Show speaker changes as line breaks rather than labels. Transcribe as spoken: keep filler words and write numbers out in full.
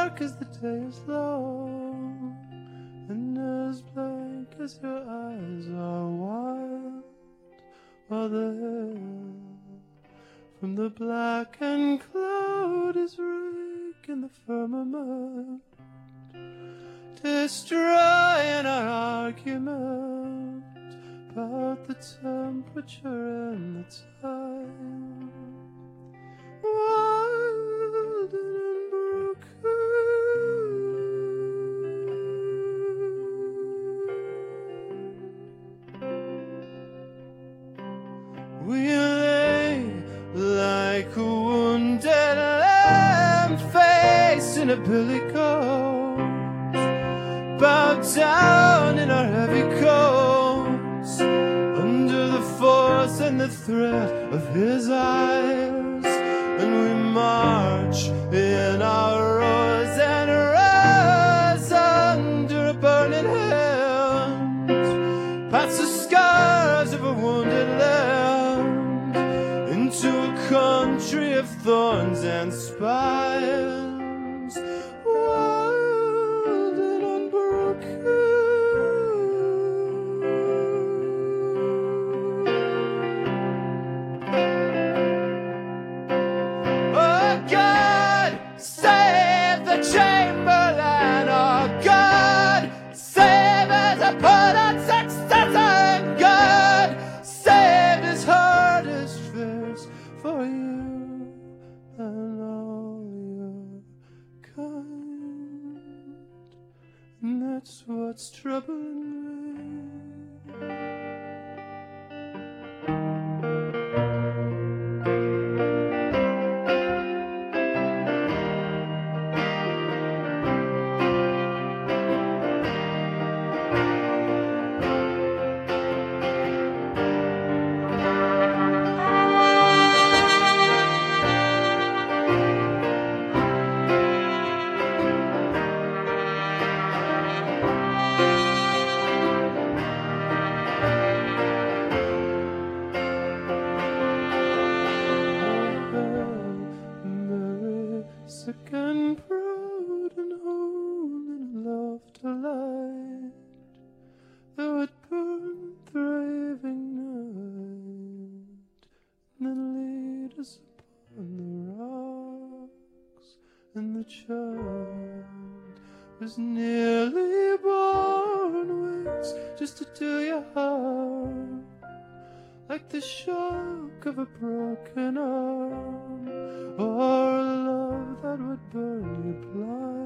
dark as the day is long, and as blank as your eyes are wild, while the hail from the blackened cloud is raking the firmament, destroying our argument about the temperature and the time. Wild and unbroken, we lay like a wounded lamb facing a billy goat, bowed down in our heavy coats, under the force and the threat of his eyes, and we march in our rows and rows under a burning hand, past the scars of a wounded land, into a country of thorns and spines, wild and unbroken. Oh God, save the Chamberlain. Oh God, save as I put on success. And God, saved his hardest fears for you and all your kind. And that's what's troubling me. Sick and proud and holding aloft a light that would burn the raving night, and then lead us upon the rocks. And the child was nearly born, waits just to do your harm, like the shock of a broken arm, or a love that would burn you blind.